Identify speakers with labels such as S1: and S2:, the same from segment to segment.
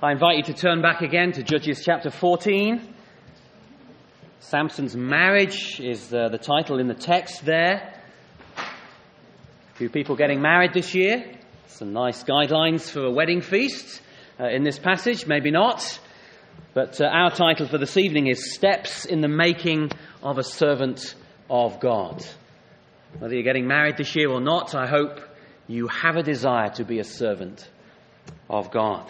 S1: I invite you to turn back again to Judges chapter 14. Samson's marriage is the title in the text there. A few people getting married this year. Some nice guidelines for a wedding feast in this passage, maybe not. But our title for this evening is Steps in the Making of a Servant of God. Whether you're getting married this year or not, I hope you have a desire to be a servant of God.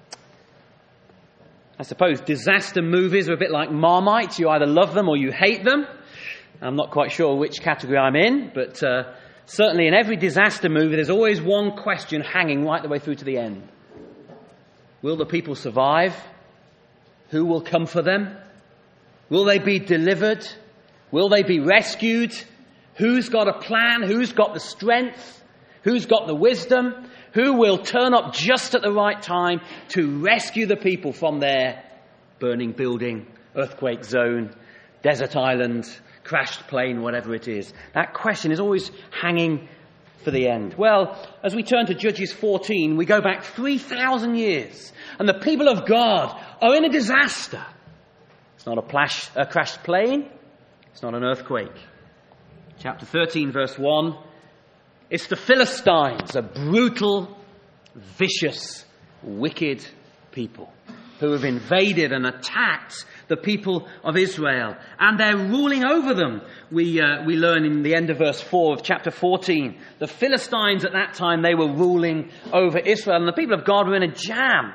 S1: I suppose disaster movies are a bit like Marmite. You either love them or you hate them. I'm not quite sure which category I'm in, but certainly in every disaster movie there's always one question hanging right the way through to the end. Will the people survive? Who will come for them? Will they be delivered? Will they be rescued? Who's got a plan? Who's got the strength? Who's got the wisdom? Who will turn up just at the right time to rescue the people from their burning building, earthquake zone, desert island, crashed plane, whatever it is? That question is always hanging for the end. Well, as we turn to Judges 14, we go back 3,000 years, and the people of God are in a disaster. It's not a crashed plane. It's not an earthquake. Chapter 13, verse 1. It's the Philistines, a brutal, vicious, wicked people who have invaded and attacked the people of Israel. And they're ruling over them. We learn in the end of verse 4 of chapter 14. The Philistines at that time, they were ruling over Israel. And the people of God were in a jam.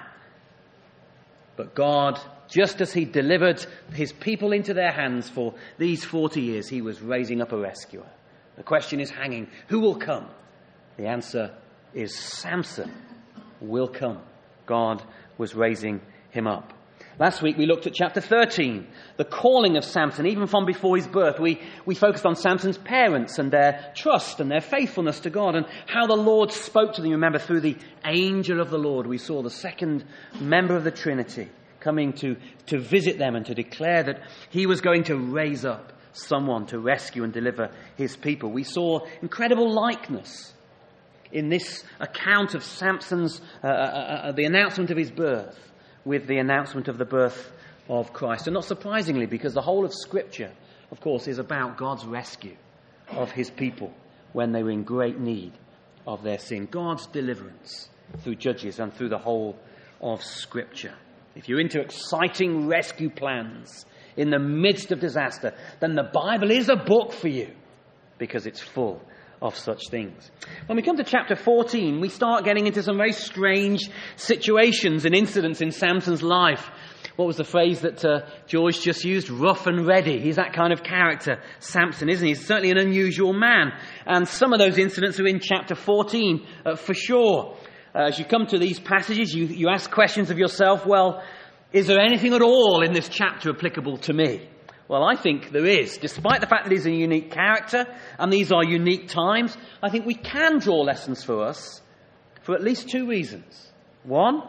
S1: But God, just as he delivered his people into their hands for these 40 years, he was raising up a rescuer. The question is hanging. Who will come? The answer is Samson will come. God was raising him up. Last week we looked at chapter 13, the calling of Samson, even from before his birth. We focused on Samson's parents and their trust and their faithfulness to God and how the Lord spoke to them. Remember, through the angel of the Lord, we saw the second member of the Trinity coming to visit them and to declare that he was going to raise up someone to rescue and deliver his people. We saw incredible likeness in this account of Samson's, the announcement of his birth with the announcement of the birth of Christ. And not surprisingly, because the whole of Scripture, of course, is about God's rescue of his people when they were in great need of their sin. God's deliverance through Judges and through the whole of Scripture. If you're into exciting rescue plans in the midst of disaster, then the Bible is a book for you because it's full of such things. When we come to chapter 14, we start getting into some very strange situations and incidents in Samson's life. What was the phrase that George just used? Rough and ready. He's that kind of character, Samson, isn't he? He's certainly an unusual man. And some of those incidents are in chapter 14 for sure. As you come to these passages, you ask questions of yourself, well, is there anything at all in this chapter applicable to me? Well, I think there is. Despite the fact that he's a unique character and these are unique times, I think we can draw lessons for us for at least two reasons. One,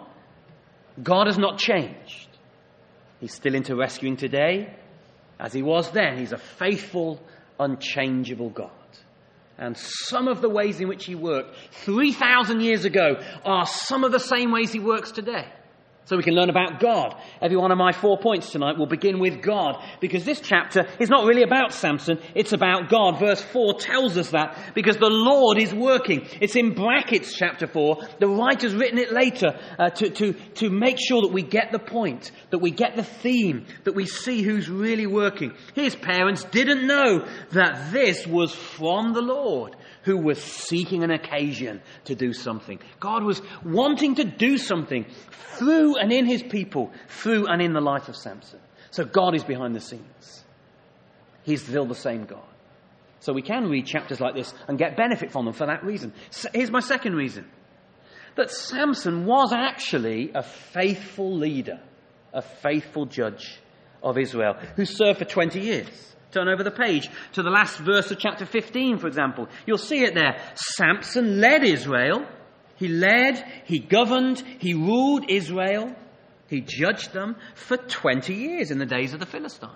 S1: God has not changed. He's still into rescuing today as he was then. He's a faithful, unchangeable God. And some of the ways in which he worked 3,000 years ago are some of the same ways he works today. So we can learn about God. Every one of my 4 points tonight will begin with God, because this chapter is not really about Samson, it's about God. Verse 4 tells us that, because the Lord is working. It's in brackets, chapter 4. The writer's written it later to make sure that we get the point, that we get the theme, that we see who's really working. His parents didn't know that this was from the Lord, who was seeking an occasion to do something. God was wanting to do something through and in his people, through and in the life of Samson. So God is behind the scenes. He's still the same God. So we can read chapters like this and get benefit from them for that reason. So here's my second reason. That Samson was actually a faithful leader, a faithful judge of Israel, who served for 20 years. Turn over the page to the last verse of chapter 15, for example. You'll see it there. Samson led Israel. He led, he governed, he ruled Israel. He judged them for 20 years in the days of the Philistines.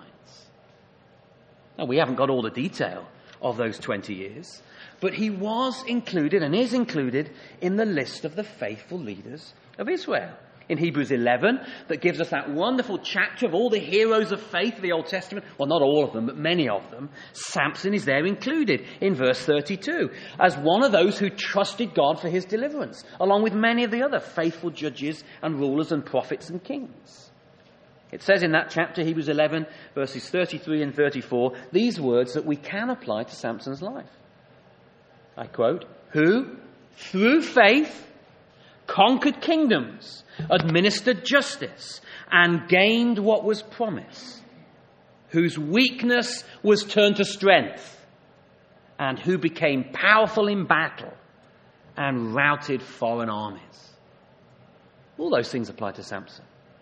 S1: Now, we haven't got all the detail of those 20 years, but he was included and is included in the list of the faithful leaders of Israel. In Hebrews 11, that gives us that wonderful chapter of all the heroes of faith of the Old Testament. Well, not all of them, but many of them. Samson is there included in verse 32 as one of those who trusted God for his deliverance, along with many of the other faithful judges and rulers and prophets and kings. It says in that chapter, Hebrews 11, verses 33 and 34, these words that we can apply to Samson's life. I quote, "Who, through faith, conquered kingdoms, administered justice, and gained what was promised, whose weakness was turned to strength, and who became powerful in battle and routed foreign armies." All those things apply to Samson.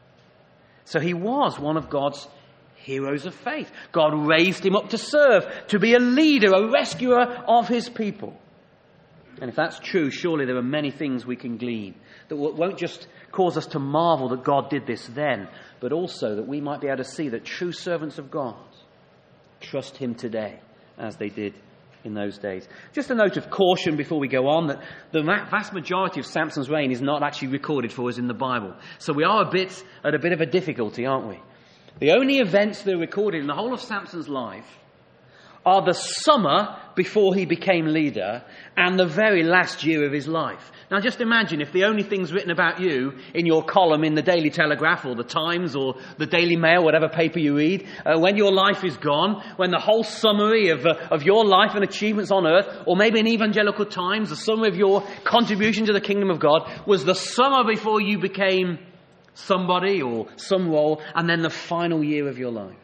S1: So he was one of God's heroes of faith. God raised him up to serve, to be a leader, a rescuer of his people. And if that's true, surely there are many things we can glean that won't just cause us to marvel that God did this then, but also that we might be able to see that true servants of God trust him today as they did in those days. Just a note of caution before we go on, that the vast majority of Samson's reign is not actually recorded for us in the Bible. So we are at a bit of a difficulty, aren't we? The only events that are recorded in the whole of Samson's life are the summer before he became leader and the very last year of his life. Now just imagine if the only things written about you in your column in the Daily Telegraph or the Times or the Daily Mail, whatever paper you read, when your life is gone, when the whole summary of your life and achievements on earth, or maybe in Evangelical Times, the summary of your contribution to the kingdom of God was the summer before you became somebody or some role, and then the final year of your life.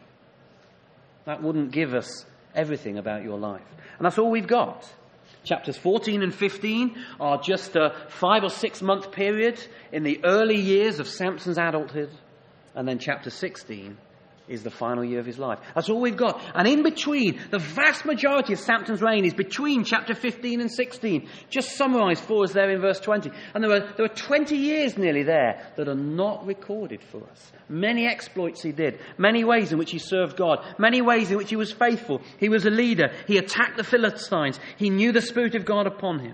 S1: That wouldn't give us everything about your life. And that's all we've got. Chapters 14 and 15 are just a 5 or 6 month period in the early years of Samson's adulthood. And then chapter 16 is the final year of his life. That's all we've got. And in between, the vast majority of Samson's reign is between chapter 15 and 16. Just summarised for us there in verse 20. And there are 20 years nearly there that are not recorded for us. Many exploits he did. Many ways in which he served God. Many ways in which he was faithful. He was a leader. He attacked the Philistines. He knew the Spirit of God upon him.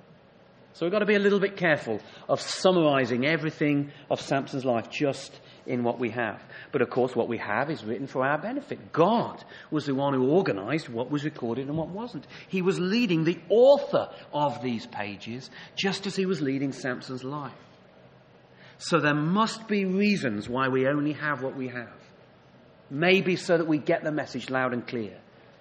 S1: So we've got to be a little bit careful of summarising everything of Samson's life just in what we have. But of course what we have is written for our benefit. God was the one who organised what was recorded and what wasn't. He was leading, the author of these pages, just as he was leading Samson's life. So there must be reasons why we only have what we have. Maybe so that we get the message loud and clear.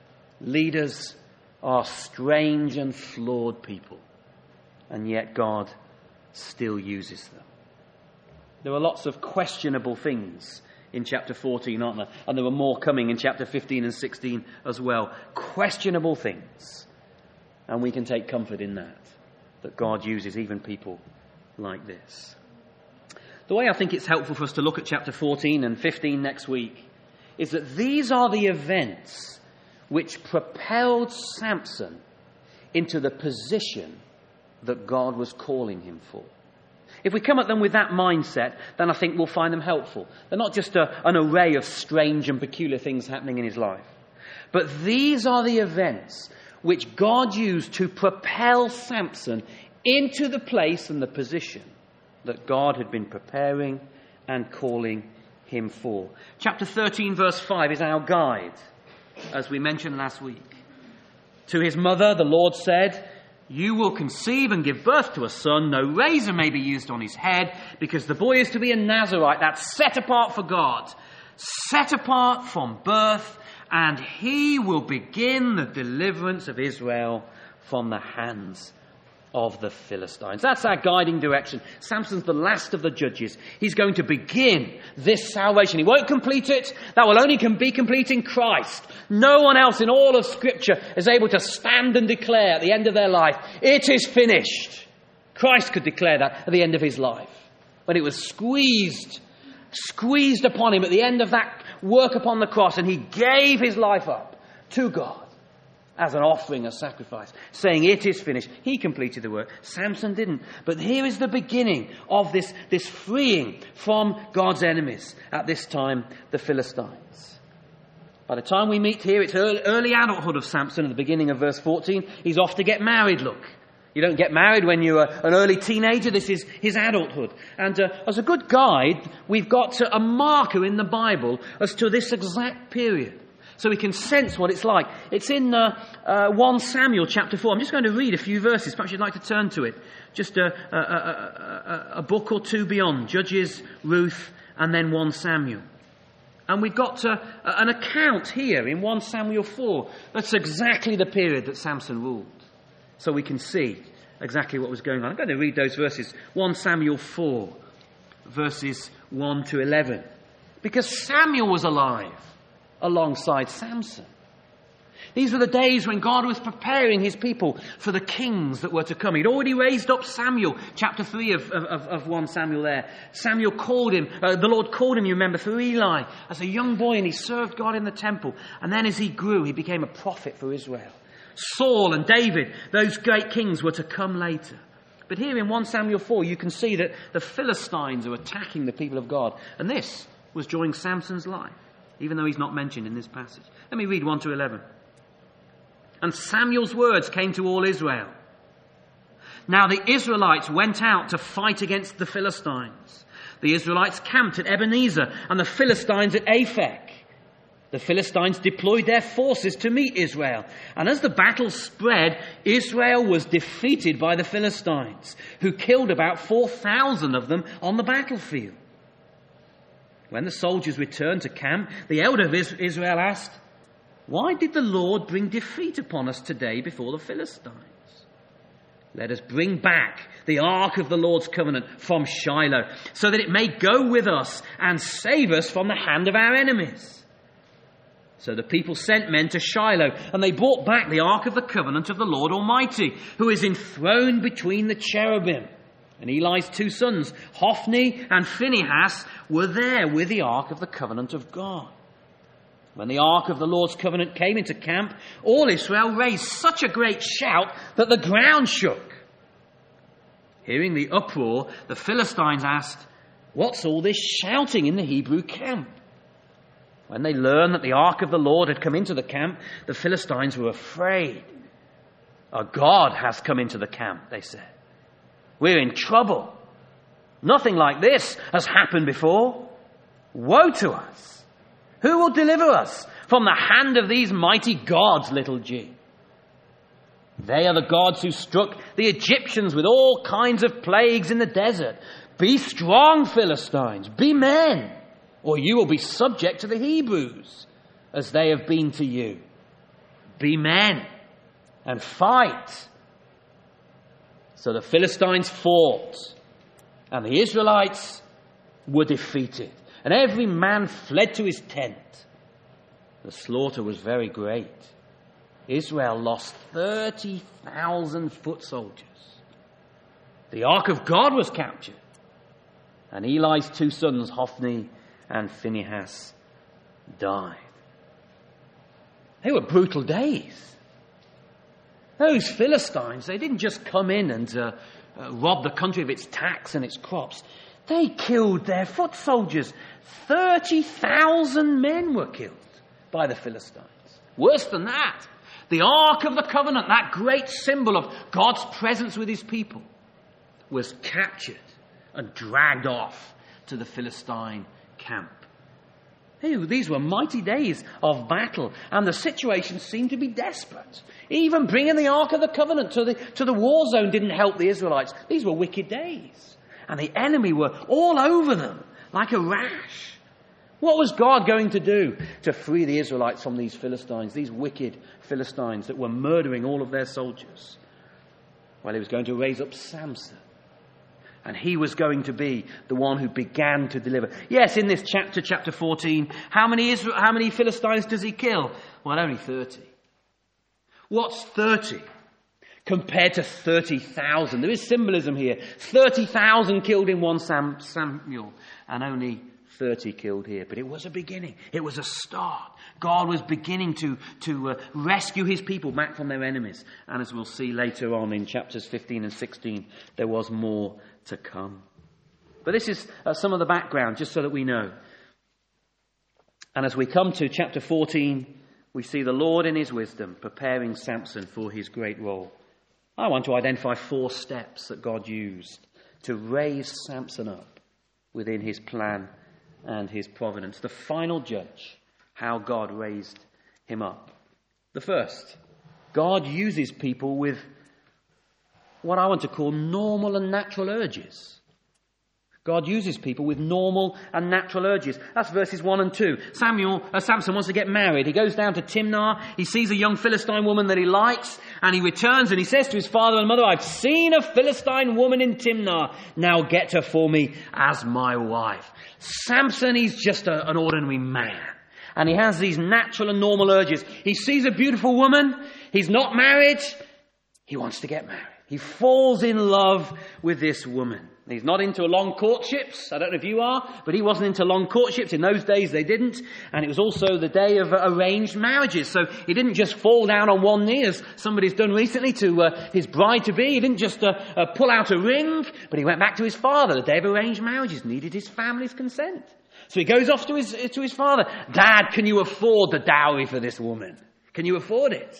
S1: Leaders are strange and flawed people, and yet God still uses them. There are lots of questionable things in chapter 14, aren't there? And there are more coming in chapter 15 and 16 as well. Questionable things. And we can take comfort in that God uses even people like this. The way I think it's helpful for us to look at chapter 14 and 15 next week is that these are the events which propelled Samson into the position that God was calling him for. If we come at them with that mindset, then I think we'll find them helpful. They're not just an array of strange and peculiar things happening in his life. But these are the events which God used to propel Samson into the place and the position that God had been preparing and calling him for. Chapter 13, verse 5 is our guide, as we mentioned last week. To his mother, the Lord said, "You will conceive and give birth to a son. No razor may be used on his head, because the boy is to be a Nazirite," that's set apart for God, set apart from birth, "and he will begin the deliverance of Israel from the hands of the Philistines." That's our guiding direction. Samson's the last of the judges. He's going to begin this salvation. He won't complete it. That will only be complete in Christ. No one else in all of Scripture is able to stand and declare at the end of their life, "It is finished." Christ could declare that at the end of his life, when it was squeezed upon him at the end of that work upon the cross, and he gave his life up to God as an offering, a sacrifice, saying, "It is finished." He completed the work. Samson didn't. But here is the beginning of this freeing from God's enemies. At this time, the Philistines. By the time we meet here, it's early adulthood of Samson at the beginning of verse 14. He's off to get married, look. You don't get married when you're an early teenager. This is his adulthood. And as a good guide, we've got a marker in the Bible as to this exact period, so we can sense what it's like. It's in 1 Samuel chapter 4. I'm just going to read a few verses. Perhaps you'd like to turn to it. Just a book or two beyond. Judges, Ruth, and then 1 Samuel. And we've got an account here in 1 Samuel 4. That's exactly the period that Samson ruled. So we can see exactly what was going on. I'm going to read those verses. 1 Samuel 4, verses 1 to 11. Because Samuel was alive alongside Samson. These were the days when God was preparing his people for the kings that were to come. He'd already raised up Samuel, chapter 3 of 1 Samuel there. Samuel called him, the Lord called him, you remember, through Eli as a young boy, and he served God in the temple. And then as he grew, he became a prophet for Israel. Saul and David, those great kings, were to come later. But here in 1 Samuel 4, you can see that the Philistines are attacking the people of God. And this was during Samson's life, even though he's not mentioned in this passage. Let me read 1 to 11. And Samuel's words came to all Israel. Now the Israelites went out to fight against the Philistines. The Israelites camped at Ebenezer and the Philistines at Aphek. The Philistines deployed their forces to meet Israel. And as the battle spread, Israel was defeated by the Philistines, who killed about 4,000 of them on the battlefield. When the soldiers returned to camp, the elder of Israel asked, "Why did the Lord bring defeat upon us today before the Philistines? Let us bring back the ark of the Lord's covenant from Shiloh, so that it may go with us and save us from the hand of our enemies." So the people sent men to Shiloh, and they brought back the ark of the covenant of the Lord Almighty, who is enthroned between the cherubim. And Eli's two sons, Hophni and Phinehas, were there with the ark of the covenant of God. When the ark of the Lord's covenant came into camp, all Israel raised such a great shout that the ground shook. Hearing the uproar, the Philistines asked, "What's all this shouting in the Hebrew camp?" When they learned that the ark of the Lord had come into the camp, the Philistines were afraid. "A god has come into the camp," they said. "We're in trouble. Nothing like this has happened before. Woe to us! Who will deliver us from the hand of these mighty gods, little g? They are the gods who struck the Egyptians with all kinds of plagues in the desert. Be strong, Philistines, be men, or you will be subject to the Hebrews, as they have been to you. Be men and fight." So the Philistines fought, and the Israelites were defeated, and every man fled to his tent. The slaughter was very great. Israel lost 30,000 foot soldiers. The ark of God was captured, and Eli's two sons, Hophni and Phinehas, died. They were brutal days. Those Philistines, they didn't just come in and rob the country of its tax and its crops. They killed their foot soldiers. 30,000 men were killed by the Philistines. Worse than that, the Ark of the Covenant, that great symbol of God's presence with his people, was captured and dragged off to the Philistine camp. These were mighty days of battle, and the situation seemed to be desperate. Even bringing the Ark of the Covenant to the war zone didn't help the Israelites. These were wicked days, and the enemy were all over them like a rash. What was God going to do to free the Israelites from these Philistines, these wicked Philistines that were murdering all of their soldiers? Well, he was going to raise up Samson. And he was going to be the one who began to deliver. Yes, in this chapter 14, how many Philistines does he kill? Well, only 30. What's 30 compared to 30,000? There is symbolism here. 30,000 killed in 1 Samuel, and only 30 killed here. But it was a beginning. It was a start. God was beginning to rescue his people back from their enemies. And as we'll see later on in chapters 15 and 16, there was more to come. But this is some of the background, just so that we know. And as we come to chapter 14, we see the Lord in his wisdom preparing Samson for his great role. I want to identify 4 steps that God used to raise Samson up within his plan and his providence. The final judge, how God raised him up. The first, God uses people with what I want to call normal and natural urges. God uses people with normal and natural urges. That's verses 1 and 2. Samson wants to get married. He goes down to Timnah. He sees a young Philistine woman that he likes, and he returns and he says to his father and mother, I've seen a Philistine woman in Timnah. Now get her for me as my wife. Samson, he's just an ordinary man. And he has these natural and normal urges. He sees a beautiful woman. He's not married. He wants to get married. He falls in love with this woman. He's not into long courtships. I don't know if you are, but he wasn't into long courtships. In those days, they didn't. And it was also the day of arranged marriages. So he didn't just fall down on one knee, as somebody's done recently to his bride-to-be. He didn't just pull out a ring, but he went back to his father. The day of arranged marriages needed his family's consent. So he goes off to his father. Dad, can you afford the dowry for this woman? Can you afford it?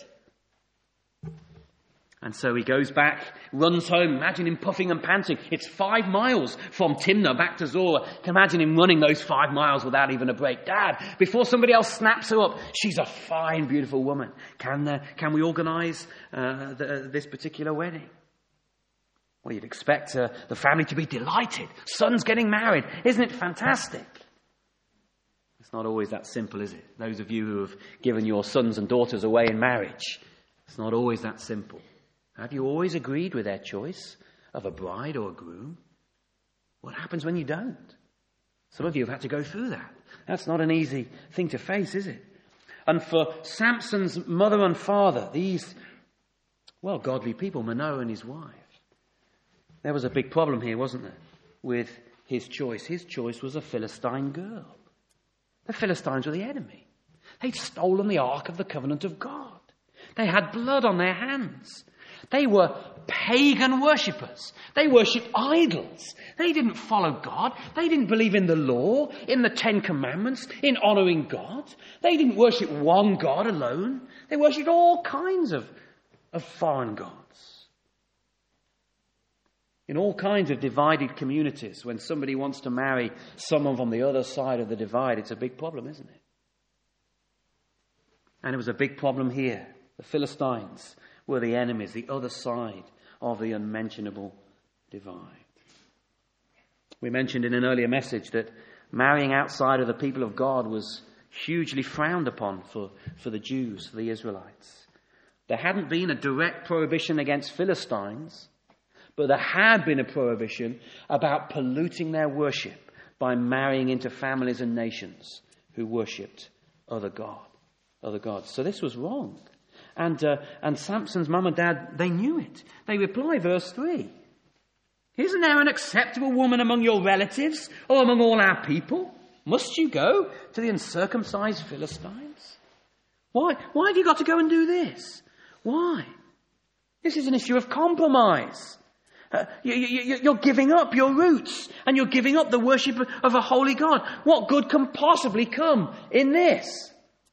S1: And so he goes back, runs home. Imagine him puffing and panting. It's 5 miles from Timnah back to Zorah. Can imagine him running those 5 miles without even a break. Dad, before somebody else snaps her up, she's a fine, beautiful woman. Can we organise this particular wedding? Well, you'd expect the family to be delighted. Son's getting married. Isn't it fantastic? It's not always that simple, is it? Those of you who have given your sons and daughters away in marriage, it's not always that simple. Have you always agreed with their choice of a bride or a groom? What happens when you don't? Some of you have had to go through that. That's not an easy thing to face, is it? And for Samson's mother and father, these, godly people, Manoah and his wife, there was a big problem here, wasn't there, with his choice. His choice was a Philistine girl. The Philistines were the enemy. They'd stolen the Ark of the Covenant of God. They had blood on their hands. They were pagan worshippers. They worshipped idols. They didn't follow God. They didn't believe in the law, in the 10 Commandments, in honouring God. They didn't worship one God alone. They worshipped all kinds of foreign gods. In all kinds of divided communities, when somebody wants to marry someone from the other side of the divide, it's a big problem, isn't it? And it was a big problem here. The Philistines were the enemies, the other side of the unmentionable divide. We mentioned in an earlier message that marrying outside of the people of God was hugely frowned upon for the Jews, for the Israelites. There hadn't been a direct prohibition against Philistines, but there had been a prohibition about polluting their worship by marrying into families and nations who worshipped other gods. So this was wrong. And Samson's mum and dad, they knew it. They reply, verse 3. Isn't there an acceptable woman among your relatives or among all our people? Must you go to the uncircumcised Philistines? Why have you got to go and do this? Why? This is an issue of compromise. You're giving up your roots and you're giving up the worship of a holy God. What good can possibly come in this?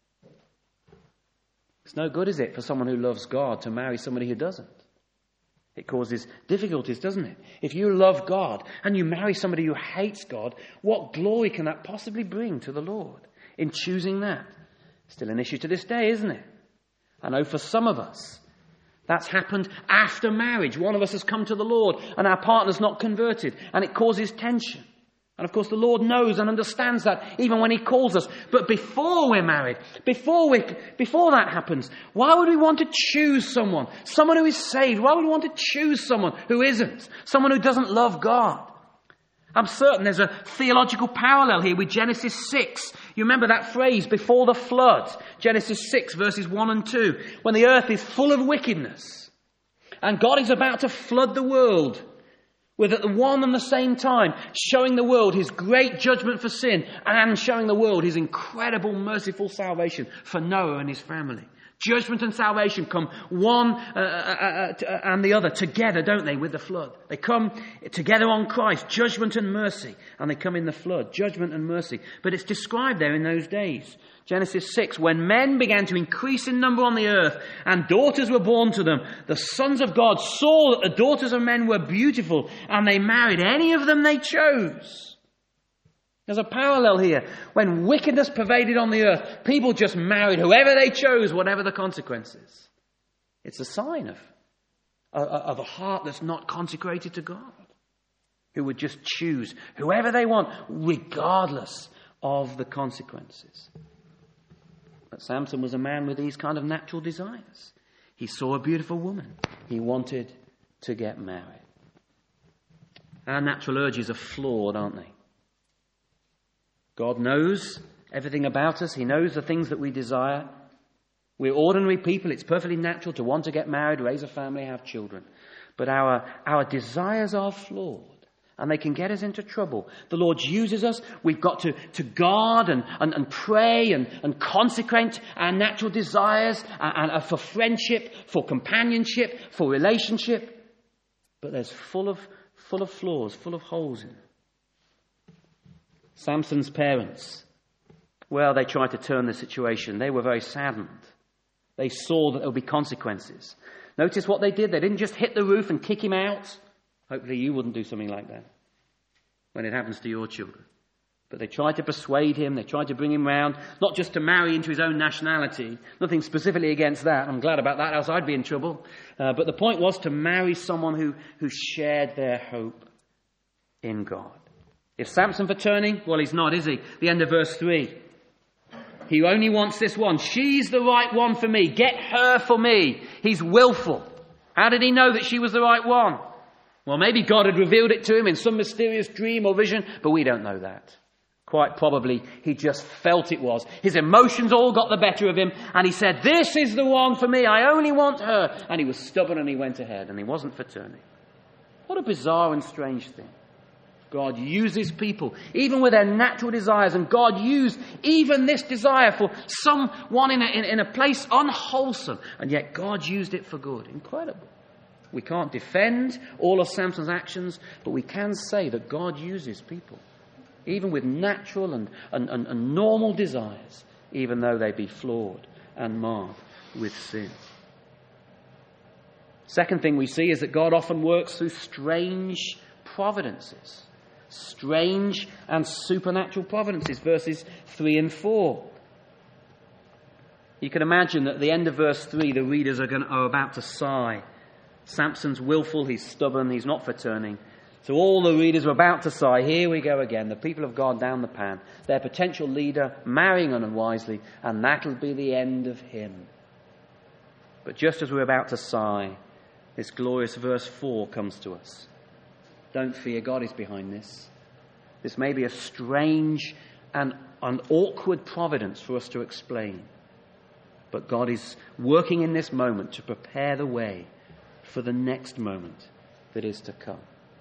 S1: It's no good, is it, for someone who loves God to marry somebody who doesn't? It causes difficulties, doesn't it? If you love God and you marry somebody who hates God, what glory can that possibly bring to the Lord in choosing that? Still an issue to this day, isn't it? I know for some of us, that's happened after marriage. One of us has come to the Lord and our partner's not converted, and it causes tension. And of course the Lord knows and understands that even when He calls us. But before we're married, before that happens, why would we want to choose someone who is saved? Why would we want to choose someone who isn't? Someone who doesn't love God? I'm certain there's a theological parallel here with Genesis 6. You remember that phrase, before the flood. Genesis 6 verses 1 and 2. When the earth is full of wickedness and God is about to flood the world with at the one and the same time showing the world His great judgment for sin and showing the world His incredible merciful salvation for Noah and his family. Judgment and salvation come one and the other together, don't they, with the flood? They come together on Christ, judgment and mercy, and they come in the flood, judgment and mercy. But it's described there in those days. Genesis 6, when men began to increase in number on the earth and daughters were born to them, the sons of God saw that the daughters of men were beautiful and they married any of them they chose. There's a parallel here. When wickedness pervaded on the earth, people just married whoever they chose, whatever the consequences. It's a sign of a heart that's not consecrated to God, who would just choose whoever they want, regardless of the consequences. But Samson was a man with these kind of natural desires. He saw a beautiful woman. He wanted to get married. Our natural urges are flawed, aren't they? God knows everything about us. He knows the things that we desire. We're ordinary people. It's perfectly natural to want to get married, raise a family, have children. But our desires are flawed, and they can get us into trouble. The Lord uses us. We've got to guard and pray and consecrate our natural desires and for friendship, for companionship, for relationship. But there's full of flaws, full of holes in it. Samson's parents, well, they tried to turn the situation. They were very saddened. They saw that there would be consequences. Notice what they did. They didn't just hit the roof and kick him out. Hopefully you wouldn't do something like that when it happens to your children. But they tried to persuade him. They tried to bring him round, not just to marry into his own nationality. Nothing specifically against that. I'm glad about that, else I'd be in trouble. But the point was to marry someone who shared their hope in God. Is Samson for turning? Well, he's not, is he? The end of verse 3. He only wants this one. She's the right one for me. Get her for me. He's willful. How did he know that she was the right one? Well, maybe God had revealed it to him in some mysterious dream or vision, but we don't know that. Quite probably he just felt it was. His emotions all got the better of him, and he said, this is the one for me. I only want her. And he was stubborn and he went ahead, and he wasn't for turning. What a bizarre and strange thing. God uses people, even with their natural desires, and God used even this desire for someone in a place unwholesome, and yet God used it for good. Incredible. We can't defend all of Samson's actions, but we can say that God uses people, even with natural and normal desires, even though they be flawed and marred with sin. Second thing we see is that God often works through strange providences. Strange and supernatural providences, verses 3 and 4. You can imagine that at the end of verse 3, the readers are about to sigh. Samson's willful, he's stubborn, he's not for turning. So all the readers are about to sigh. Here we go again, the people of God down the pan. Their potential leader marrying unwisely, and that'll be the end of him. But just as we're about to sigh, this glorious verse 4 comes to us. Don't fear, God is behind this. This may be a strange and an awkward providence for us to explain. But God is working in this moment to prepare the way for the next moment that is to come.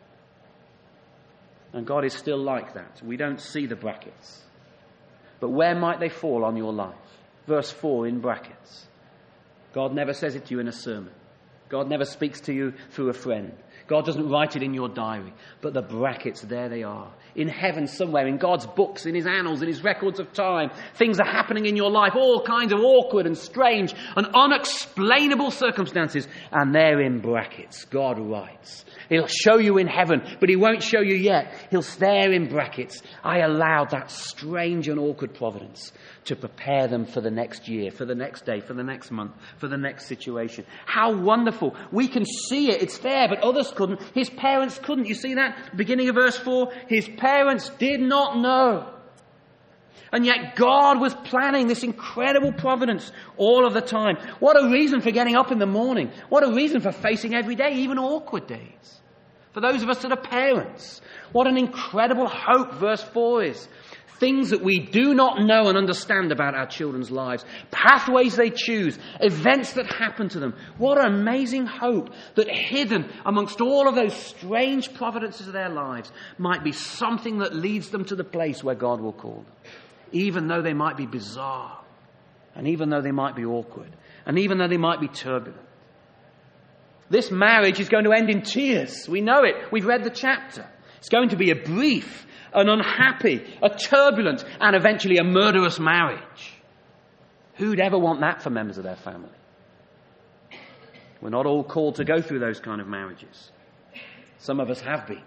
S1: And God is still like that. We don't see the brackets. But where might they fall on your life? Verse 4 in brackets. God never says it to you in a sermon. God never speaks to you through a friend. God doesn't write it in your diary. But the brackets, there they are. In heaven somewhere, in God's books, in his annals, in his records of time. Things are happening in your life. All kinds of awkward and strange and unexplainable circumstances. And they're in brackets. God writes. He'll show you in heaven, but he won't show you yet. He'll stare in brackets. I allowed that strange and awkward providence to prepare them for the next year, for the next day, for the next month, for the next situation. How wonderful. We can see it. It's there, but others couldn't. His parents couldn't. You see that? Beginning of verse 4. His parents did not know. And yet God was planning this incredible providence all of the time. What a reason for getting up in the morning. What a reason for facing every day, even awkward days. For those of us that are parents, what an incredible hope verse 4 is. Things that we do not know and understand about our children's lives. Pathways they choose. Events that happen to them. What an amazing hope that hidden amongst all of those strange providences of their lives might be something that leads them to the place where God will call them. Even though they might be bizarre. And even though they might be awkward. and even though they might be turbulent. This marriage is going to end in tears. We know it. We've read the chapter. It's going to be a brief, an unhappy, a turbulent, and eventually a murderous marriage. Who'd ever want that for members of their family? We're not all called to go through those kind of marriages. Some of us have been.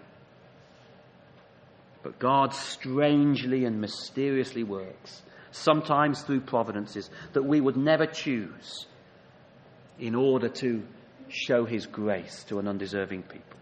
S1: But God strangely and mysteriously works, sometimes through providences that we would never choose, in order to show his grace to an undeserving people.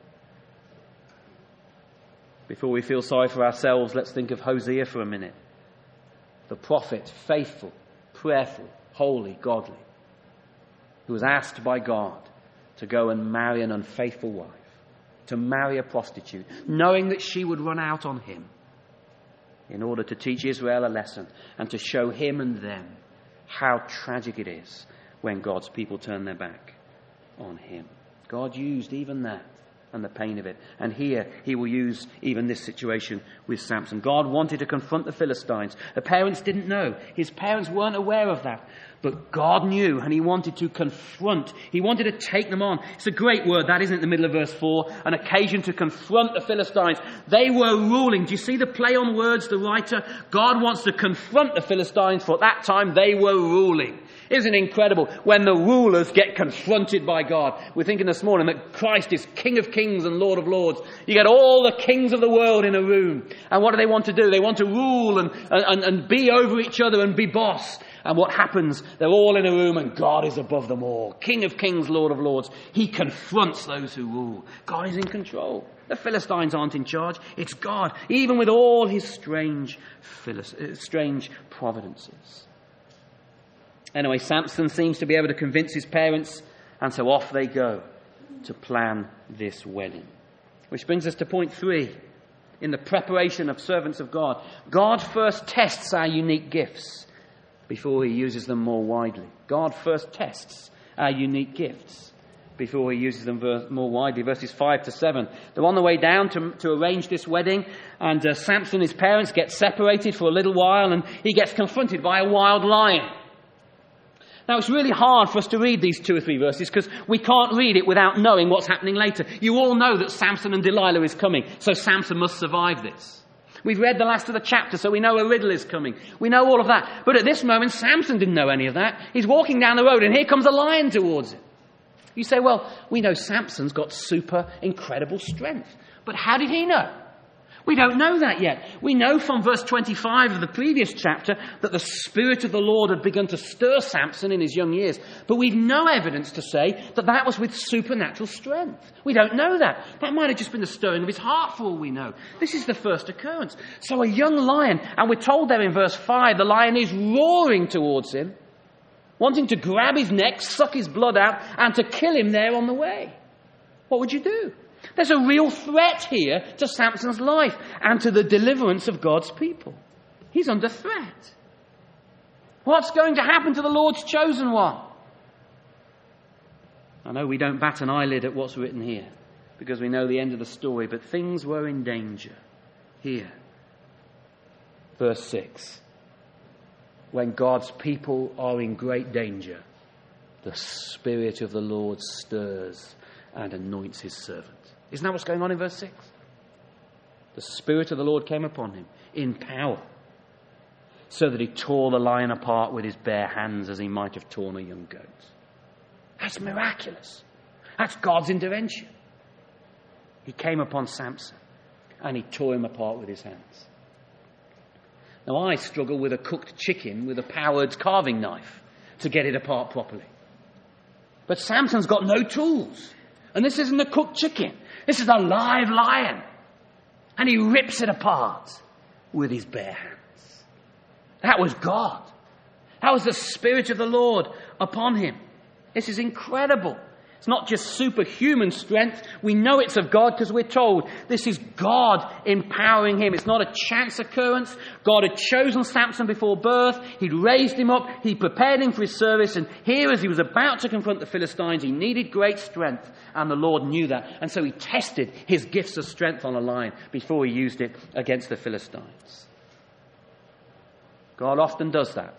S1: Before we feel sorry for ourselves, let's think of Hosea for a minute. The prophet, faithful, prayerful, holy, godly, who was asked by God to go and marry an unfaithful wife, to marry a prostitute, knowing that she would run out on him, in order to teach Israel a lesson and to show him and them how tragic it is when God's people turn their back on him. God used even that and the pain of it. And here he will use even this situation with Samson. God wanted to confront the Philistines. The parents didn't know. His parents weren't aware of that. But God knew, and he wanted to confront. He wanted to take them on. It's a great word, that isn't it, in the middle of verse 4? An occasion to confront the Philistines. They were ruling. Do you see the play on words, the writer? God wants to confront the Philistines, for at that time they were ruling. Isn't it incredible when the rulers get confronted by God? We're thinking this morning that Christ is King of Kings and Lord of Lords. You get all the kings of the world in a room. And what do they want to do? They want to rule and be over each other and be boss. And what happens? They're all in a room and God is above them all. King of Kings, Lord of Lords. He confronts those who rule. God is in control. The Philistines aren't in charge. It's God, even with all his strange providences. Anyway, Samson seems to be able to convince his parents, and so off they go to plan this wedding. Which brings us to point 3. In the preparation of servants of God, God first tests our unique gifts before he uses them more widely. God first tests our unique gifts before he uses them more widely. Verses 5 to 7. They're on the way down to arrange this wedding, and Samson and his parents get separated for a little while, and he gets confronted by a wild lion. Now, it's really hard for us to read these 2 or 3 verses because we can't read it without knowing what's happening later. You all know that Samson and Delilah is coming, so Samson must survive this. We've read the last of the chapter, so we know a riddle is coming. We know all of that. But at this moment, Samson didn't know any of that. He's walking down the road, and here comes a lion towards him. You say, well, we know Samson's got super incredible strength. But how did he know? We don't know that yet. We know from verse 25 of the previous chapter that the Spirit of the Lord had begun to stir Samson in his young years. But we've no evidence to say that that was with supernatural strength. We don't know that. That might have just been the stirring of his heart for all we know. This is the first occurrence. So a young lion, and we're told there in verse 5, the lion is roaring towards him, wanting to grab his neck, suck his blood out, and to kill him there on the way. What would you do? There's a real threat here to Samson's life and to the deliverance of God's people. He's under threat. What's going to happen to the Lord's chosen one? I know we don't bat an eyelid at what's written here because we know the end of the story, but things were in danger here. Verse 6. When God's people are in great danger, the Spirit of the Lord stirs and anoints his servant. Isn't that what's going on in verse 6? The Spirit of the Lord came upon him in power, so that he tore the lion apart with his bare hands as he might have torn a young goat. That's miraculous. That's God's intervention. He came upon Samson and he tore him apart with his hands. Now I struggle with a cooked chicken with a powered carving knife to get it apart properly. But Samson's got no tools. And this isn't a cooked chicken. This is a live lion. And he rips it apart with his bare hands. That was God. That was the Spirit of the Lord upon him. This is incredible. It's not just superhuman strength. We know it's of God because we're told this is God empowering him. It's not a chance occurrence. God had chosen Samson before birth. He'd raised him up. He prepared him for his service. And here, as he was about to confront the Philistines, he needed great strength. And the Lord knew that. And so he tested his gifts of strength on a lion before he used it against the Philistines. God often does that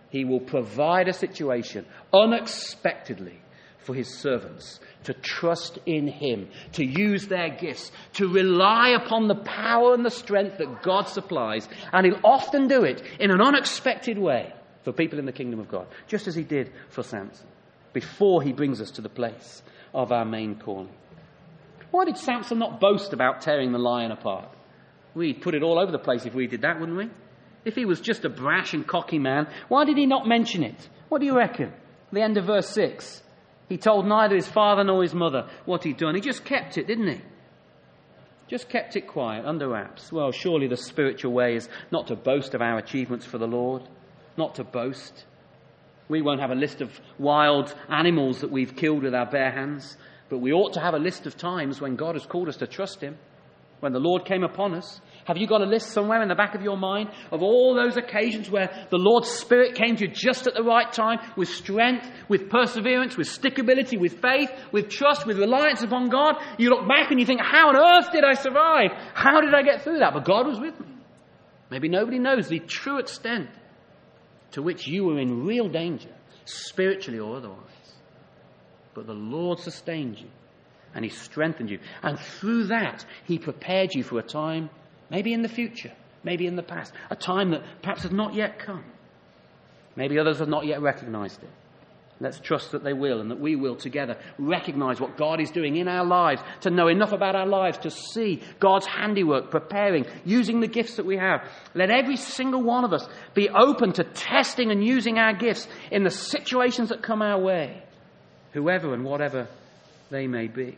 S1: He will provide a situation unexpectedly for his servants to trust in him, to use their gifts, to rely upon the power and the strength that God supplies. And he'll often do it in an unexpected way for people in the kingdom of God, just as he did for Samson, before he brings us to the place of our main calling. Why did Samson not boast about tearing the lion apart? We'd put it all over the place if we did that, wouldn't we? If he was just a brash and cocky man, why did he not mention it? What do you reckon? The end of verse 6. He told neither his father nor his mother what he'd done. He just kept it, didn't he? Just kept it quiet, under wraps. Well, surely the spiritual way is not to boast of our achievements for the Lord. Not to boast. We won't have a list of wild animals that we've killed with our bare hands. But we ought to have a list of times when God has called us to trust him. When the Lord came upon us. Have you got a list somewhere in the back of your mind of all those occasions where the Lord's Spirit came to you just at the right time, with strength, with perseverance, with stickability, with faith, with trust, with reliance upon God? You look back and you think, how on earth did I survive? How did I get through that? But God was with me. Maybe nobody knows the true extent to which you were in real danger, spiritually or otherwise. But the Lord sustained you. And he strengthened you. And through that, he prepared you for a time, maybe in the future, maybe in the past, a time that perhaps has not yet come. Maybe others have not yet recognized it. Let's trust that they will, and that we will together recognize what God is doing in our lives, to know enough about our lives, to see God's handiwork, preparing, using the gifts that we have. Let every single one of us be open to testing and using our gifts in the situations that come our way, whoever and whatever they may be.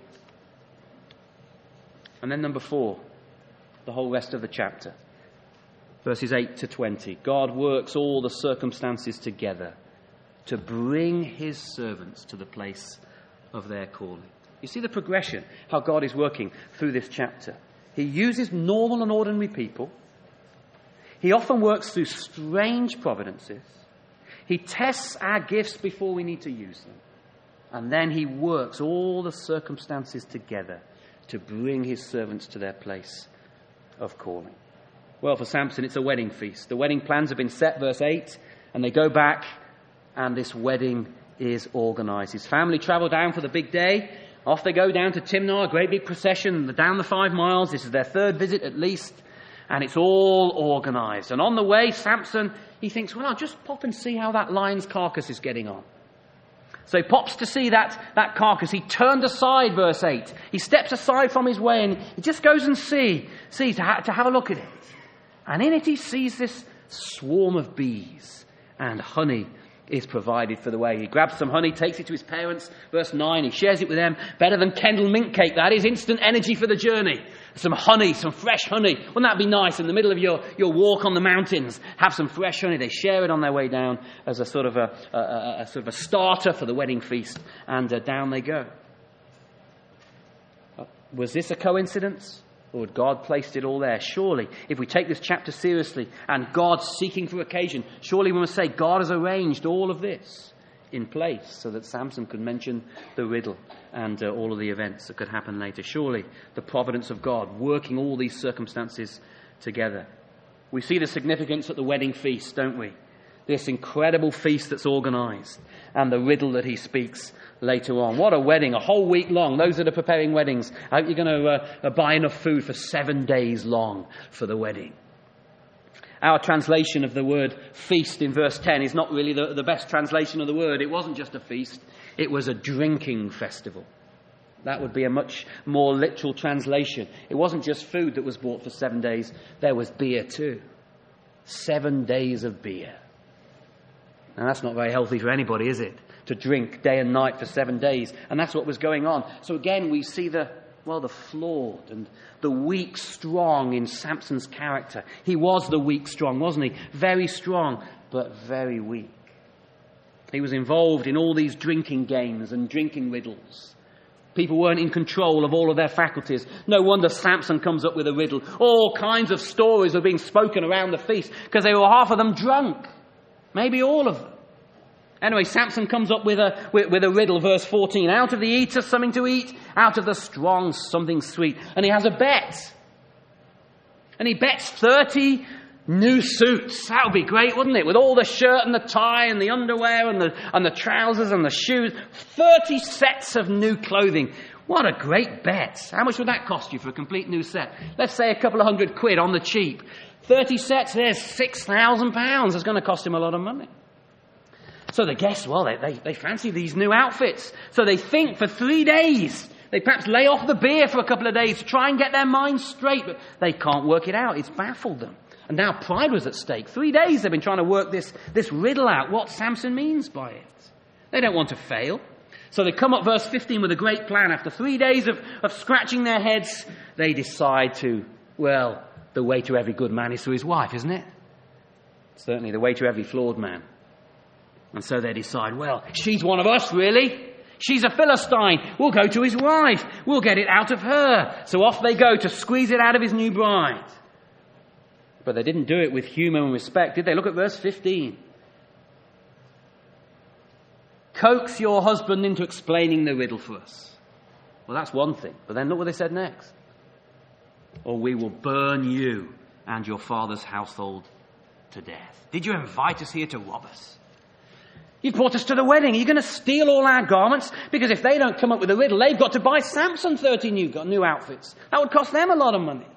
S1: And then number 4, the whole rest of the chapter. Verses 8 to 20. God works all the circumstances together to bring his servants to the place of their calling. You see the progression, how God is working through this chapter. He uses normal and ordinary people. He often works through strange providences. He tests our gifts before we need to use them. And then he works all the circumstances together to bring his servants to their place of calling. Well, for Samson, it's a wedding feast. The wedding plans have been set, verse 8, and they go back, and this wedding is organised. His family travel down for the big day. Off they go down to Timnah, a great big procession, down the 5 miles. This is their 3rd visit at least, and it's all organised. And on the way, Samson, he thinks, well, I'll just pop and see how that lion's carcass is getting on. So he pops to see that carcass. He turned aside, verse 8. He steps aside from his way and he just goes and sees to have a look at it. And in it he sees this swarm of bees, and honey is provided for the way. He grabs some honey, takes it to his parents. Verse 9, he shares it with them. Better than Kendal mint cake, that is. Instant energy for the journey. Some honey, some fresh honey. Wouldn't that be nice in the middle of your walk on the mountains? Have some fresh honey. They share it on their way down as a sort of a starter for the wedding feast. And down they go. Was this a coincidence? Or had God placed it all there? Surely, if we take this chapter seriously and God's seeking for occasion, surely we must say God has arranged all of this in place so that Samson could mention the riddle and all of the events that could happen later. Surely the providence of God working all these circumstances together. We see the significance at the wedding feast, don't we? This incredible feast that's organised and the riddle that he speaks later on. What a wedding, a whole week long. Those that are preparing weddings, I hope you're going to buy enough food for 7 days long for the wedding. Our translation of the word feast in verse 10 is not really the best translation of the word. It wasn't just a feast, it was a drinking festival. That would be a much more literal translation. It wasn't just food that was bought for 7 days, there was beer too. 7 days of beer. And that's not very healthy for anybody, is it? To drink day and night for 7 days. And that's what was going on. So again, we see the flawed and the weak strong in Samson's character. He was the weak strong, wasn't he? Very strong, but very weak. He was involved in all these drinking games and drinking riddles. People weren't in control of all of their faculties. No wonder Samson comes up with a riddle. All kinds of stories are being spoken around the feast because they were half of them drunk. Maybe all of them. Anyway, Samson comes up with a riddle, verse 14. Out of the eater something to eat, out of the strong something sweet. And he has a bet. And he bets 30 New suits. That would be great, wouldn't it? With all the shirt and the tie and the underwear and the trousers and the shoes. 30 sets of new clothing. What a great bet. How much would that cost you for a complete new set? Let's say a couple of £100 on the cheap. 30 sets, there's £6,000. It's going to cost him a lot of money. So the guests, well, they fancy these new outfits. So they think for 3 days. They perhaps lay off the beer for a couple of days to try and get their minds straight. But they can't work it out. It's baffled them. And now pride was at stake. 3 days they've been trying to work this riddle out, what Samson means by it. They don't want to fail. So they come up, verse 15, with a great plan. After 3 days of scratching their heads, they decide to, well, the way to every good man is through his wife, isn't it? Certainly the way to every flawed man. And so they decide, well, she's one of us, really. She's a Philistine. We'll go to his wife. We'll get it out of her. So off they go to squeeze it out of his new bride. But they didn't do it with humour and respect, did they? Look at verse 15. Coax your husband into explaining the riddle for us. Well, that's one thing. But then look what they said next. Or we will burn you and your father's household to death. Did you invite us here to rob us? You brought us to the wedding. Are you going to steal all our garments? Because if they don't come up with a riddle, they've got to buy Samson 30 new outfits. That would cost them a lot of money.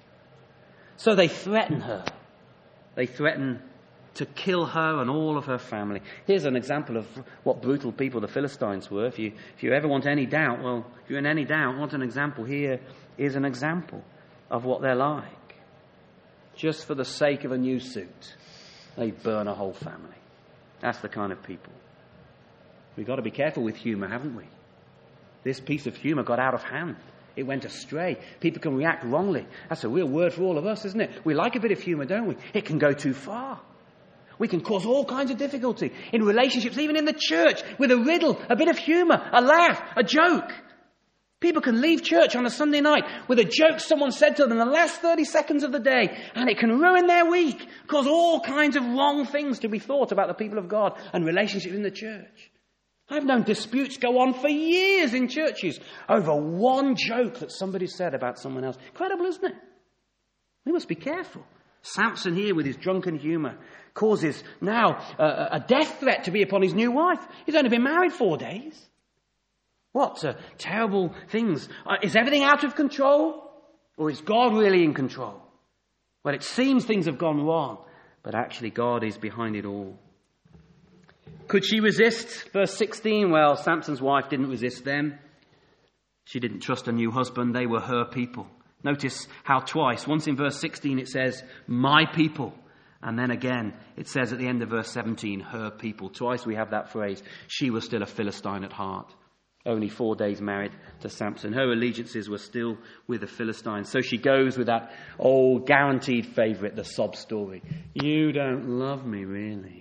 S1: So they threaten her. They threaten to kill her and all of her family. Here's an example of what brutal people the Philistines were. If you ever want any doubt, well, if you're in any doubt, want an example, here is an example of what they're like. Just for the sake of a new suit, they burn a whole family. That's the kind of people. We've got to be careful with humour, haven't we? This piece of humour got out of hand. It went astray. People can react wrongly. That's a real word for all of us, isn't it? We like a bit of humour, don't we? It can go too far. We can cause all kinds of difficulty in relationships, even in the church, with a riddle, a bit of humour, a laugh, a joke. People can leave church on a Sunday night with a joke someone said to them in the last 30 seconds of the day, and it can ruin their week, cause all kinds of wrong things to be thought about the people of God and relationships in the church. I've known disputes go on for years in churches over one joke that somebody said about someone else. Incredible, isn't it? We must be careful. Samson here with his drunken humour causes now a death threat to be upon his new wife. He's only been married 4 days. What terrible things. Is everything out of control? Or is God really in control? Well, it seems things have gone wrong, but actually God is behind it all. Could she resist? Verse 16, well, Samson's wife didn't resist them. She didn't trust a new husband. They were her people. Notice how twice, once in verse 16 it says, my people. And then again, it says at the end of verse 17, her people. Twice we have that phrase. She was still a Philistine at heart. Only 4 days married to Samson. Her allegiances were still with the Philistines. So she goes with that old guaranteed favourite, the sob story. You don't love me, really.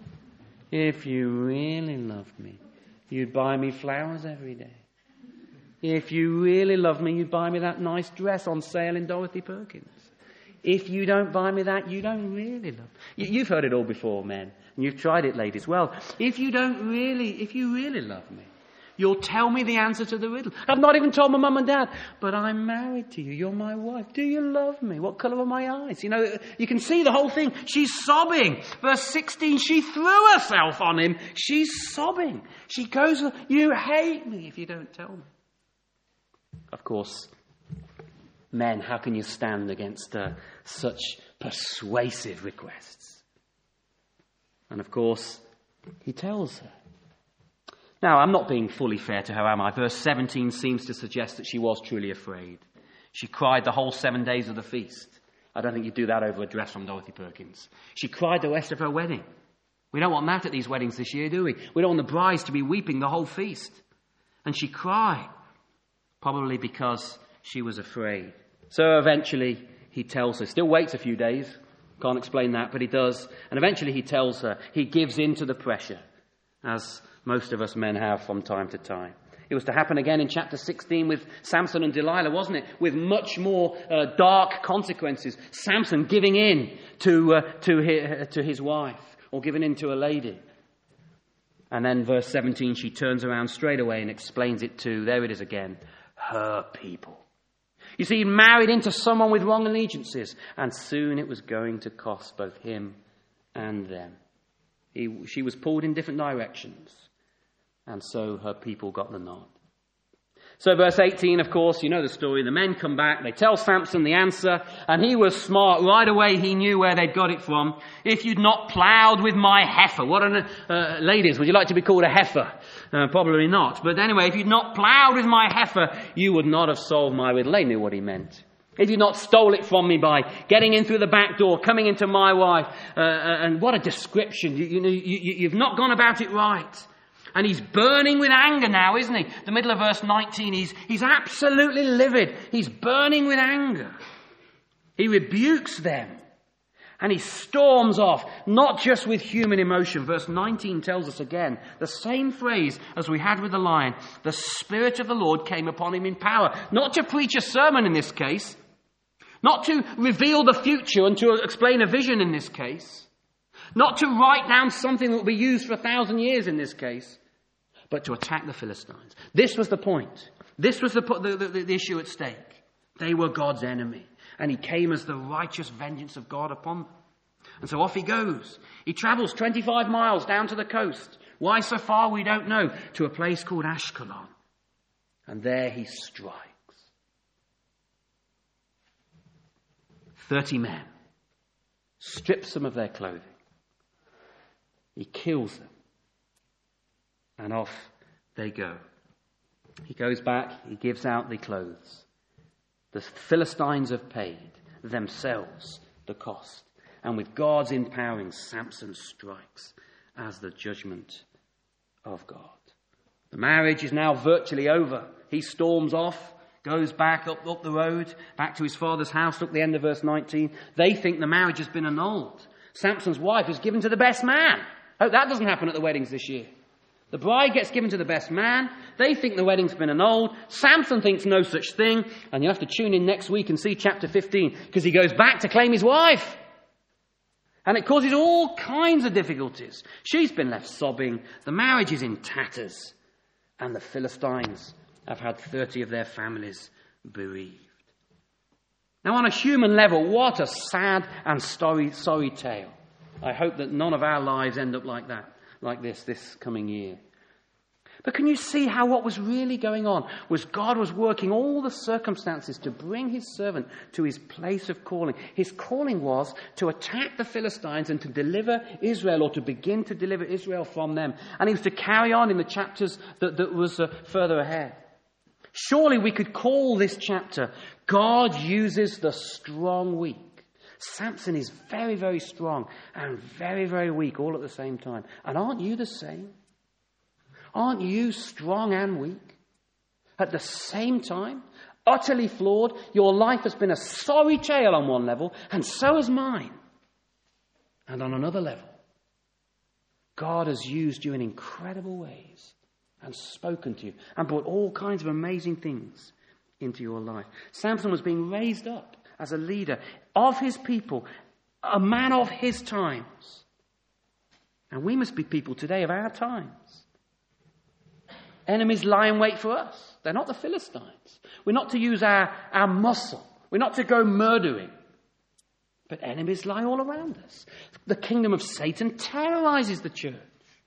S1: If you really loved me, you'd buy me flowers every day. If you really loved me, you'd buy me that nice dress on sale in Dorothy Perkins. If you don't buy me that, you don't really love me. You've heard it all before, men. And you've tried it, ladies. Well, if you really love me, you'll tell me the answer to the riddle. I've not even told my mum and dad, but I'm married to you. You're my wife. Do you love me? What colour are my eyes? You know, you can see the whole thing. She's sobbing. Verse 16, she threw herself on him. She's sobbing. She goes, you hate me if you don't tell me. Of course, men, how can you stand against such persuasive requests? And of course, he tells her. Now, I'm not being fully fair to her, am I? Verse 17 seems to suggest that she was truly afraid. She cried the whole 7 days of the feast. I don't think you do that over a dress from Dorothy Perkins. She cried the rest of her wedding. We don't want that at these weddings this year, do we? We don't want the brides to be weeping the whole feast. And she cried, probably because she was afraid. So eventually he tells her, still waits a few days, can't explain that, but he does. And eventually he tells her, he gives in to the pressure, as most of us men have from time to time. It was to happen again in chapter 16 with Samson and Delilah, wasn't it? With much more dark consequences. Samson giving in to his wife, or giving in to a lady. And then verse 17, she turns around straight away and explains it to, there it is again, her people. You see, he married into someone with wrong allegiances, and soon it was going to cost both him and them. She was pulled in different directions, and so her people got the nod. So verse 18, of course, you know the story. The men come back, they tell Samson the answer, and he was smart. Right away he knew where they'd got it from. If you'd not ploughed with my heifer. Ladies, would you like to be called a heifer? Probably not. But anyway, if you'd not ploughed with my heifer, you would not have solved my riddle. They knew what he meant. If you'd not stole it from me by getting in through the back door, coming into my wife, and what a description. You've not gone about it right. And he's burning with anger now, isn't he? The middle of verse 19, he's absolutely livid. He's burning with anger. He rebukes them. And he storms off, not just with human emotion. Verse 19 tells us again, the same phrase as we had with the lion. The Spirit of the Lord came upon him in power. Not to preach a sermon in this case. Not to reveal the future and to explain a vision in this case. Not to write down something that will be used for 1,000 years in this case. But to attack the Philistines. This was the point. This was the issue at stake. They were God's enemy. And he came as the righteous vengeance of God upon them. And so off he goes. He travels 25 miles down to the coast. Why so far, we don't know. To a place called Ashkelon. And there he strikes. 30 men. Strips them of their clothing. He kills them. And off they go. He goes back, he gives out the clothes. The Philistines have paid themselves the cost. And with God's empowering, Samson strikes as the judgment of God. The marriage is now virtually over. He storms off, goes back up the road, back to his father's house. Look at the end of verse 19. They think the marriage has been annulled. Samson's wife is given to the best man. Hope that doesn't happen at the weddings this year. The bride gets given to the best man. They think the wedding's been annulled. Samson thinks no such thing. And you'll have to tune in next week and see chapter 15, because he goes back to claim his wife. And it causes all kinds of difficulties. She's been left sobbing. The marriage is in tatters. And the Philistines have had 30 of their families bereaved. Now, on a human level, what a sad and sorry tale. I hope that none of our lives end up like that. Like this coming year. But can you see how what was really going on was God was working all the circumstances to bring his servant to his place of calling. His calling was to attack the Philistines and to deliver Israel, or to begin to deliver Israel from them. And he was to carry on in the chapters that was further ahead. Surely we could call this chapter, God uses the strong weak. Samson is very, very strong and very, very weak all at the same time. And aren't you the same? Aren't you strong and weak at the same time? Utterly flawed. Your life has been a sorry tale on one level, and so has mine. And on another level, God has used you in incredible ways and spoken to you and brought all kinds of amazing things into your life. Samson was being raised up as a leader of his people, a man of his times. And we must be people today of our times. Enemies lie in wait for us. They're not the Philistines. We're not to use our muscle. We're not to go murdering. But enemies lie all around us. The kingdom of Satan terrorizes the church.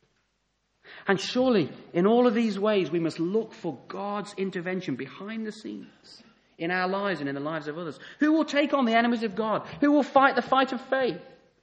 S1: And surely, in all of these ways, we must look for God's intervention behind the scenes. In our lives and in the lives of others. Who will take on the enemies of God? Who will fight the fight of faith?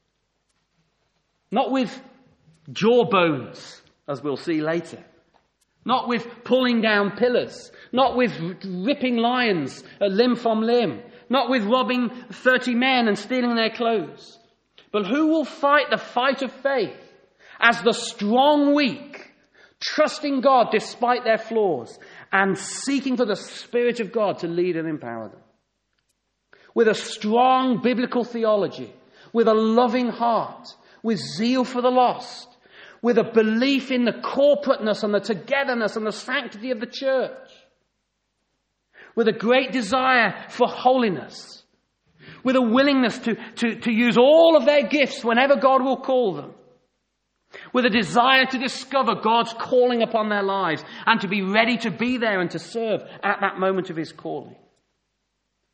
S1: Not with jawbones, as we'll see later. Not with pulling down pillars. Not with ripping lions limb from limb. Not with robbing 30 men and stealing their clothes. But who will fight the fight of faith as the strong weak, trusting God despite their flaws, and seeking for the Spirit of God to lead and empower them. With a strong biblical theology, with a loving heart, with zeal for the lost, with a belief in the corporateness and the togetherness and the sanctity of the church, with a great desire for holiness, with a willingness to use all of their gifts whenever God will call them, with a desire to discover God's calling upon their lives and to be ready to be there and to serve at that moment of his calling.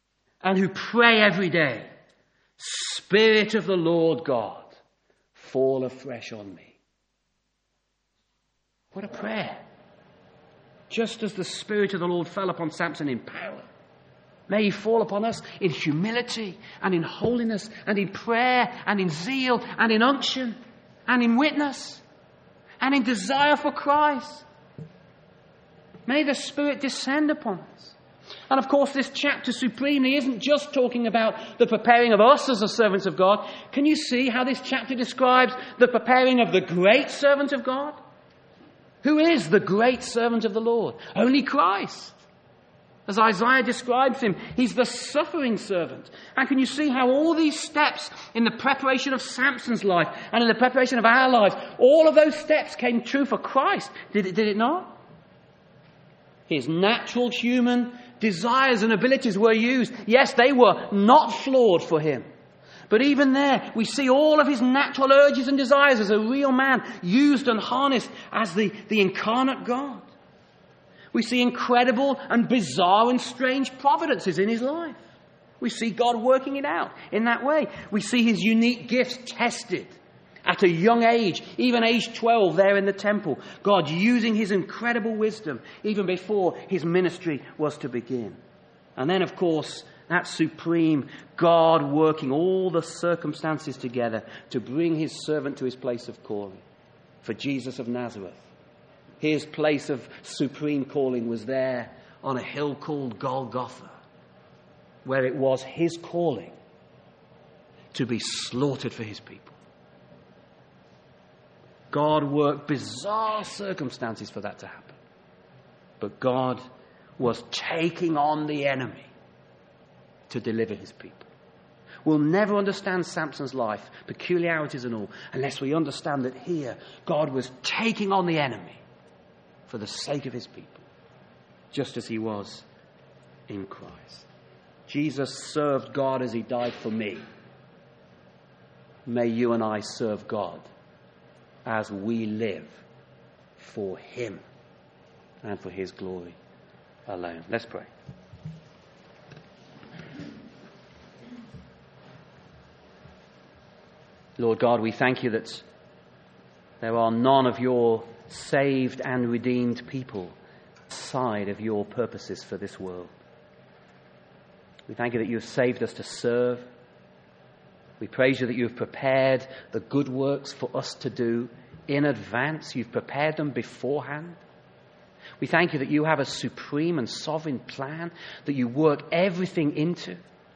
S1: and who pray every day, Spirit of the Lord God, fall afresh on me. What a prayer. Just as the Spirit of the Lord fell upon Samson in power, may he fall upon us in humility and in holiness and in prayer and in zeal and in unction and in witness and in desire for Christ. May the Spirit descend upon us. And of course, this chapter supremely isn't just talking about the preparing of us as the servants of God. Can you see how this chapter describes the preparing of the great servant of God? Who is the great servant of the Lord? Only Christ. As Isaiah describes him, he's the suffering servant. And can you see how all these steps in the preparation of Samson's life and in the preparation of our lives, all of those steps came true for Christ? Did it not? His natural human desires and abilities were used. Yes, they were not flawed for him. But even there, we see all of his natural urges and desires as a real man used and harnessed as the incarnate God. We see incredible and bizarre and strange providences in his life. We see God working it out in that way. We see his unique gifts tested at a young age, even age 12 there in the temple. God using his incredible wisdom even before his ministry was to begin. And then, of course, that supreme God working all the circumstances together to bring his servant to his place of calling. For Jesus of Nazareth, his place of supreme calling was there on a hill called Golgotha, where it was his calling to be slaughtered for his people. God worked bizarre circumstances for that to happen. But God was taking on the enemy to deliver his people. We'll never understand Samson's life, peculiarities and all, unless we understand that here God was taking on the enemy for the sake of his people, just as he was in Christ. Jesus served God as he died for me. May you and I serve God as we live for him and for his glory alone. Let's pray. Lord God, we thank you that there are none of your saved and redeemed people outside of your purposes for this world. We thank you that you have saved us to serve. We praise you that you have prepared the good works for us to do in advance. You've prepared them beforehand. We thank you that you have a supreme and sovereign plan that you work everything into.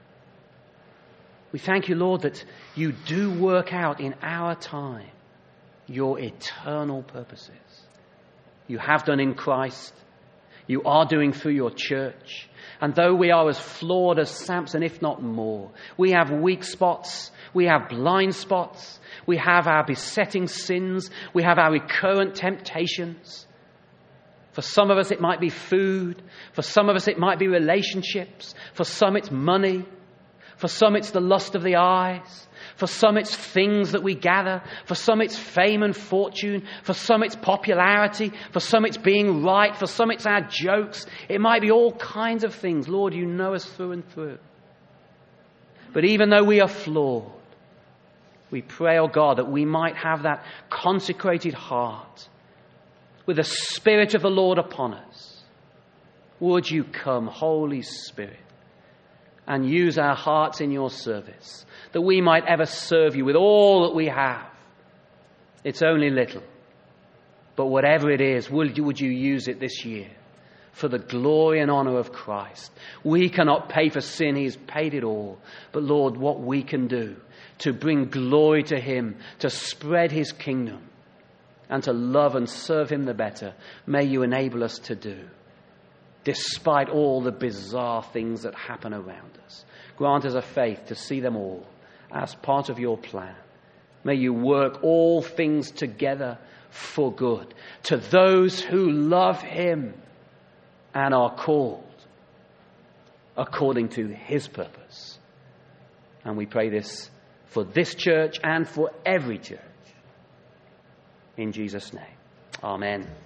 S1: We thank you, Lord, that you do work out in our time your eternal purposes. You have done in Christ. You are doing through your church. And though we are as flawed as Samson, if not more, we have weak spots, we have blind spots, we have our besetting sins, we have our recurrent temptations. For some of us it might be food, for some of us it might be relationships, for some it's money, for some it's the lust of the eyes, for some it's things that we gather, for some it's fame and fortune, for some it's popularity, for some it's being right, for some it's our jokes. It might be all kinds of things. Lord, you know us through and through. But even though we are flawed, we pray, oh God, that we might have that consecrated heart with the Spirit of the Lord upon us. Would you come, Holy Spirit, and use our hearts in your service, that we might ever serve you with all that we have. It's only little, but whatever it is, would you use it this year for the glory and honor of Christ? We cannot pay for sin. He's paid it all. But Lord, what we can do to bring glory to him, to spread his kingdom, and to love and serve him the better, may you enable us to do, despite all the bizarre things that happen around us. Grant us a faith to see them all as part of your plan. May you work all things together for good to those who love him and are called according to his purpose. And we pray this for this church and for every church. In Jesus' name. Amen.